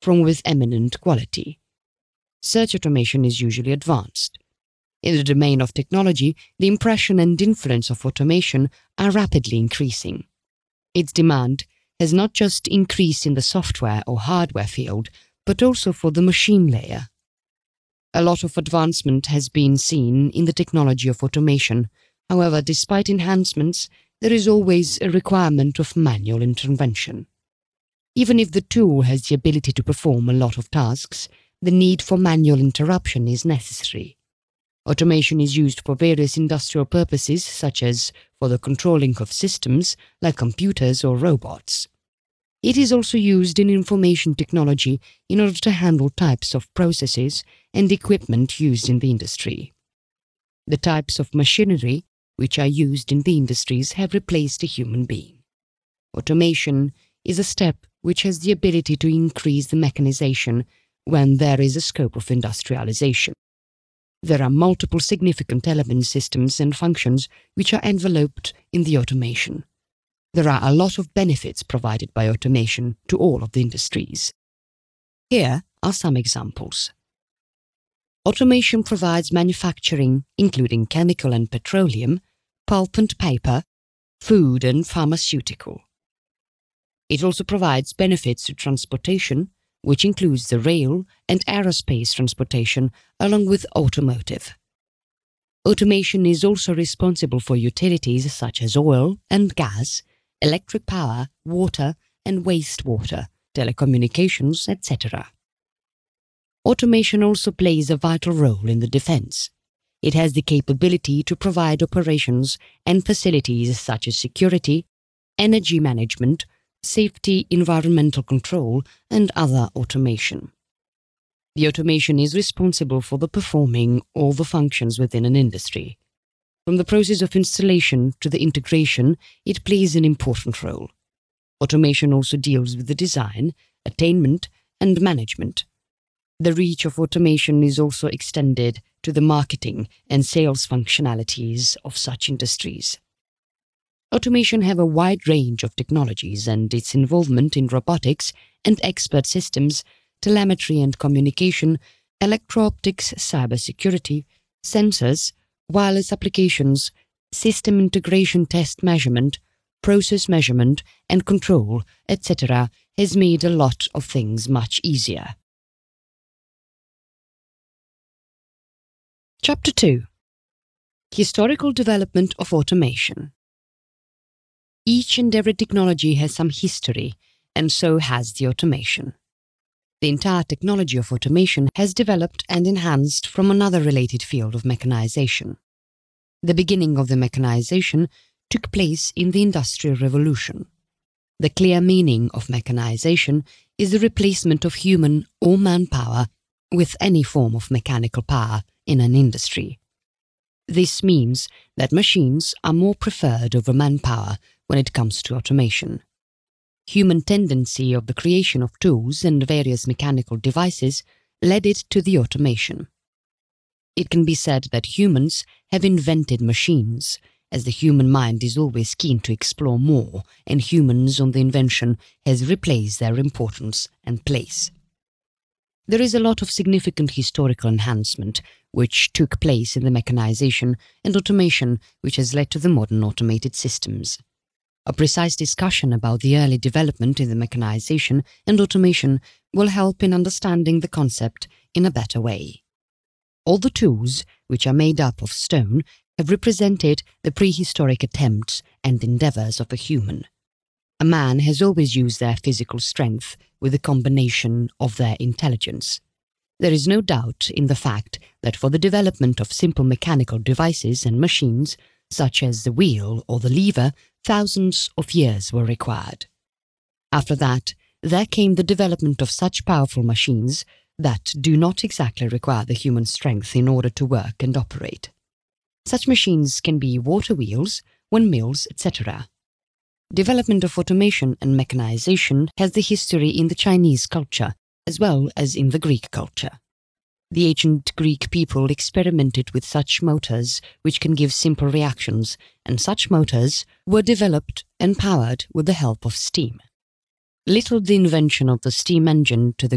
from with eminent quality. Such automation is usually advanced. In the domain of technology, the impression and influence of automation are rapidly increasing. Its demand has not just increased in the software or hardware field, but also for the machine layer. A lot of advancement has been seen in the technology of automation. However, despite enhancements, there is always a requirement of manual intervention. Even if the tool has the ability to perform a lot of tasks, the need for manual interruption is necessary. Automation is used for various industrial purposes, such as for the controlling of systems like computers or robots. It is also used in information technology in order to handle types of processes and equipment used in the industry. The types of machinery which are used in the industries have replaced a human being. Automation is a step which has the ability to increase the mechanization when there is a scope of industrialization. There are multiple significant element systems and functions which are enveloped in the automation. There are a lot of benefits provided by automation to all of the industries. Here are some examples. Automation provides manufacturing, including chemical and petroleum, pulp and paper, food and pharmaceutical. It also provides benefits to transportation, which includes the rail and aerospace transportation, along with automotive. Automation is also responsible for utilities such as oil and gas, electric power, water and wastewater, telecommunications, etc. Automation also plays a vital role in the defense. It has the capability to provide operations and facilities such as security, energy management, safety, environmental control, and other automation. The automation is responsible for the performing all the functions within an industry. From the process of installation to the integration, it plays an important role. Automation also deals with the design, attainment, and management. The reach of automation is also extended to the marketing and sales functionalities of such industries. Automation have a wide range of technologies, and its involvement in robotics and expert systems, telemetry and communication, electro-optics, cybersecurity, sensors, wireless applications, system integration, test measurement, process measurement and control, etc. has made a lot of things much easier. Chapter 2. Historical development of automation. Each and every technology has some history, and so has the automation. The entire technology of automation has developed and enhanced from another related field of mechanization. The beginning of the mechanization took place in the Industrial Revolution. The clear meaning of mechanization is the replacement of human or manpower with any form of mechanical power in an industry. This means that machines are more preferred over manpower when it comes to automation. Human tendency of the creation of tools and various mechanical devices led it to the automation. It can be said that humans have invented machines, as the human mind is always keen to explore more, and humans on the invention has replaced their importance and place. There is a lot of significant historical enhancement which took place in the mechanization and automation which has led to the modern automated systems. A precise discussion about the early development in the mechanization and automation will help in understanding the concept in a better way. All the tools, which are made up of stone, have represented the prehistoric attempts and endeavors of the human. A man has always used their physical strength with a combination of their intelligence. There is no doubt in the fact that for the development of simple mechanical devices and machines, such as the wheel or the lever, thousands of years were required. After that, there came the development of such powerful machines that do not exactly require the human strength in order to work and operate. Such machines can be water wheels, windmills, etc. Development of automation and mechanization has the history in the Chinese culture as well as in the Greek culture. The ancient Greek people experimented with such motors which can give simple reactions, and such motors were developed and powered with the help of steam. Little the invention of the steam engine to the